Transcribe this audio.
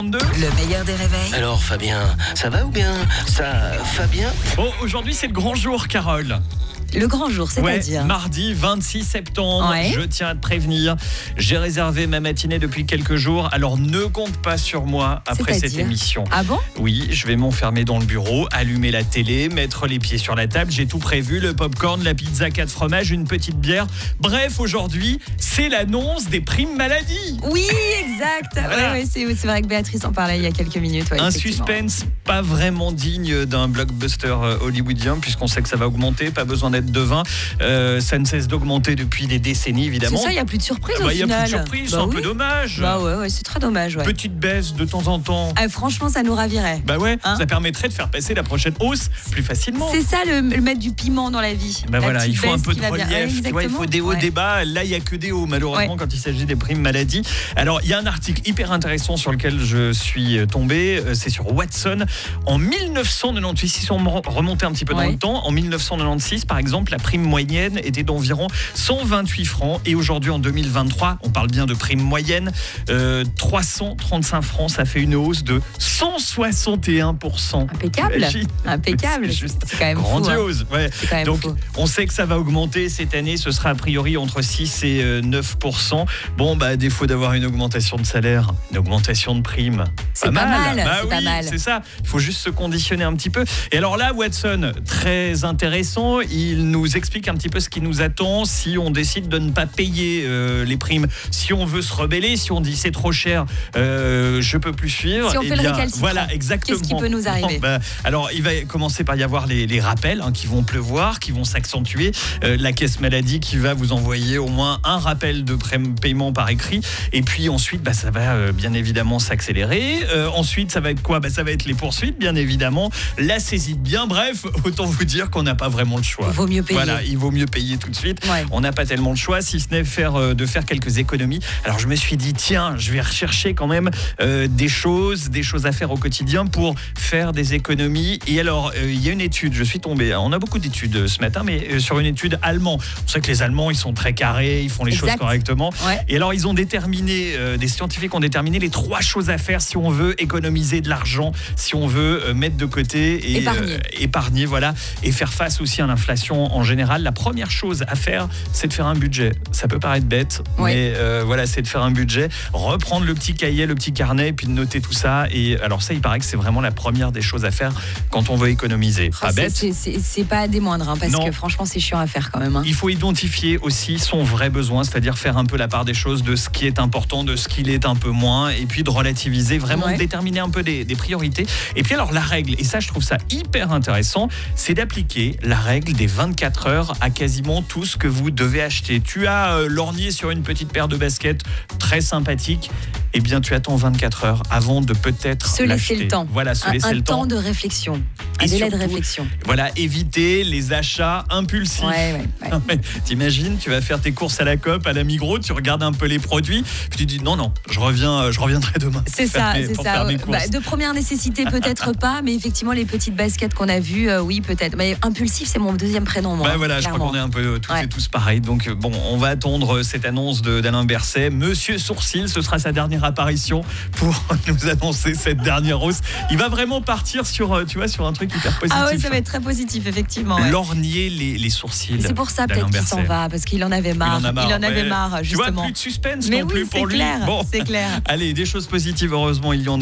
Le meilleur des réveils. Alors Fabien, ça va ou bien ça, Fabien? Bon, aujourd'hui c'est le grand jour, Carole. Le grand jour, c'est-à-dire mardi 26 septembre, Ouais. je tiens à te prévenir, j'ai réservé ma matinée depuis quelques jours, alors ne compte pas sur moi après cette C'est-à-dire émission. Ah bon? Oui, je vais m'enfermer dans le bureau, allumer la télé, mettre les pieds sur la table, j'ai tout prévu, le popcorn, la pizza 4 fromages, une petite bière. Bref, aujourd'hui, c'est l'annonce des primes maladie. Oui, exact. Voilà. Ouais, c'est vrai que Béatrice en parlait il y a quelques minutes. Ouais, Un effectivement. suspense pas vraiment digne d'un blockbuster hollywoodien, puisqu'on sait que ça va augmenter, pas besoin d'être devin. Ça ne cesse d'augmenter depuis des décennies, évidemment. C'est ça, il n'y a plus de surprise au Il n'y a final. plus de surprise, c'est Bah un oui. peu dommage. Bah ouais, c'est très dommage. Ouais. Petite baisse de temps en temps. Ah, franchement, ça nous ravirait. Bah ouais, Hein ça permettrait de faire passer la prochaine hausse plus facilement. C'est ça le mettre du piment dans la vie. Bah La voilà, petite il faut un baisse peu qui de va bien. Ouais, relief, tu vois, il faut des hauts, ouais. des bas. Là, il n'y a que des hauts, malheureusement, Ouais. quand il s'agit des primes maladie. Alors, il y a un article hyper intéressant sur lequel je suis tombé. C'est sur Watson. En 1998, si on remontait un petit peu dans Ouais. le temps, en 1996, par exemple, la prime moyenne était d'environ 128 francs. Et aujourd'hui, en 2023, on parle bien de prime moyenne, 335 francs. Ça fait une hausse de 161%. Impeccable. T'imagines? Impeccable. C'est juste C'est quand même fou, hein. grandiose. Ouais. C'est quand même Donc, fou. on sait que ça va augmenter cette année. Ce sera a priori entre 6 et 9%. Bon, bah, à défaut d'avoir une augmentation de salaire, une augmentation de prime. C'est pas mal, Bah c'est oui, pas mal. c'est ça. Il faut juste se conditionner un petit peu. Et alors là, Watson, très intéressant. Il nous explique un petit peu ce qui nous attend si on décide de ne pas payer les primes. Si on veut se rebeller, si on dit c'est trop cher, je peux plus suivre. Si on eh fait le bien, récalcitrant, voilà, exactement. qu'est-ce qui peut nous arriver? Bah, alors, il va commencer par y avoir les rappels qui vont pleuvoir, qui vont s'accentuer. La caisse maladie qui va vous envoyer au moins un rappel de paiement par écrit. Et puis ensuite, bah, ça va bien évidemment s'accélérer. Ensuite, ça va être quoi? Bah, ça va être les poursuites, bien évidemment. La saisie de biens. Bref, autant vous dire qu'on n'a pas vraiment le choix. Il vaut mieux payer. Voilà, il vaut mieux payer tout de suite. Ouais. On n'a pas tellement le choix, si ce n'est de faire quelques économies. Alors je me suis dit, tiens, je vais rechercher quand même des choses à faire au quotidien pour faire des économies. Et alors, il y a une étude, je suis tombé, on a beaucoup d'études ce matin, mais sur une étude allemande. On sait que les Allemands, ils sont très carrés, ils font les Exact. choses correctement. Ouais. Et alors, ils ont déterminé, des scientifiques ont déterminé les 3 choses à faire si on veut économiser de l'argent, si on veut mettre de côté et épargner, voilà, et faire face aussi à l'inflation en général. La première chose à faire, c'est de faire un budget. Ça peut paraître bête, Ouais. mais voilà, c'est de faire un budget, reprendre le petit cahier, le petit carnet, et puis de noter tout ça. Et alors ça, il paraît que c'est vraiment la première des choses à faire quand on veut économiser. Pas bête. C'est pas des moindres, hein, parce Non. que franchement, c'est chiant à faire quand même. Hein. Il faut identifier aussi son vrai besoin, c'est-à-dire faire un peu la part des choses, de ce qui est important, de ce qui l'est un peu moins, et puis de relativiser, vraiment Ouais. de déterminer un peu des priorités. Et puis alors la règle, et ça je trouve ça hyper intéressant, c'est d'appliquer la règle des 24 heures à quasiment tout ce que vous devez acheter. Tu as lorgné sur une petite paire de baskets très sympathique, eh bien tu attends 24 heures avant de peut-être Se laisser l'acheter. le temps. Voilà, se laisser Un le temps. temps de réflexion. Un Et délai de surtout, réflexion. Voilà, éviter les achats impulsifs. Ouais. Non, mais t'imagines, tu vas faire tes courses à la Coop, à la Migros, tu regardes un peu les produits, puis tu dis non, je reviendrai demain. C'est pour faire ça, mes- c'est pour ça. faire mes courses. Bah, de première nécessité, peut-être pas, mais effectivement, les petites baskets qu'on a vues, oui, peut-être. Mais impulsif, c'est mon deuxième prénom, moi. Ouais, voilà, je crois clairement. qu'on est un peu toutes Ouais. et tous pareils. Donc bon, on va attendre cette annonce d'Alain Berset. Monsieur Sourcil, ce sera sa dernière apparition pour nous annoncer cette dernière hausse. Il va vraiment partir sur, tu vois, sur un truc hyper positif. Ah ouais, ça va être très positif, effectivement. Ouais. Lorgner les sourcils. C'est pour ça d'Alain peut-être qu'il s'en Berset. va, parce qu'il en avait marre. Il en avait marre, Tu vois, justement. plus de suspense Mais non oui, plus pour c'est lui. clair, Bon. c'est clair. Allez, des choses positives, heureusement, il y en a.